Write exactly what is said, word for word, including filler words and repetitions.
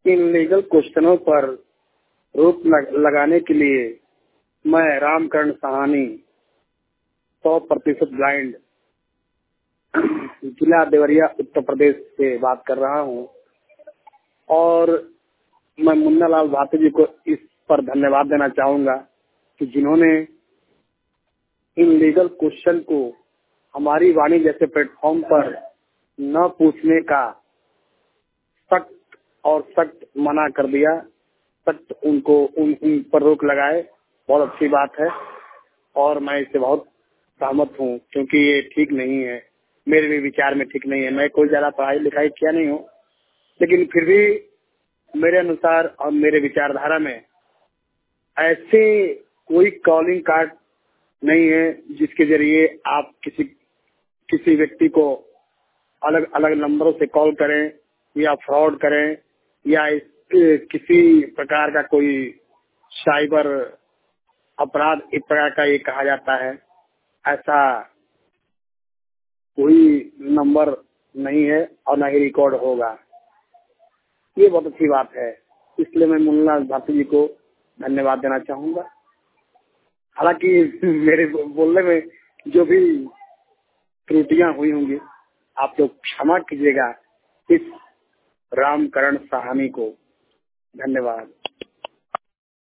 In legal क्वेश्चनों पर रोक लगाने के लिए मैं रामकरण सहानी सौ प्रतिशत ब्लाइंड जिला देवरिया उत्तर प्रदेश से बात कर रहा हूँ और मैं मुन्ना लाल भाटी जी को इस पर धन्यवाद देना चाहूंगा कि जिन्होंने इन लीगल क्वेश्चन को हमारी वाणी जैसे प्लेटफॉर्म पर न पूछने का सख्त और सख्त मना कर दिया, सख्त उनको उन, उन पर रोक लगाए। बहुत अच्छी बात है और मैं इससे बहुत सहमत हूँ क्योंकि ये ठीक नहीं है, मेरे भी विचार में ठीक नहीं है। मैं कोई ज्यादा पढ़ाई लिखाई किया नहीं हूँ, लेकिन फिर भी मेरे अनुसार और मेरे विचारधारा में ऐसे कोई कॉलिंग कार्ड नहीं है जिसके जरिए आप किसी किसी व्यक्ति को अलग अलग नंबरों से कॉल करें या फ्रॉड करें या इस, किसी प्रकार का कोई साइबर अपराध इस प्रकार का ये कहा जाता है, ऐसा कोई नंबर नहीं है और न ही रिकॉर्ड होगा। ये बहुत अच्छी बात है, इसलिए मैं मुन्ना भाटी जी को धन्यवाद देना चाहूंगा। हालांकि मेरे बोलने में जो भी त्रुटियां हुई होंगी आप लोग क्षमा कीजिएगा इस रामकरण सहानी को। धन्यवाद।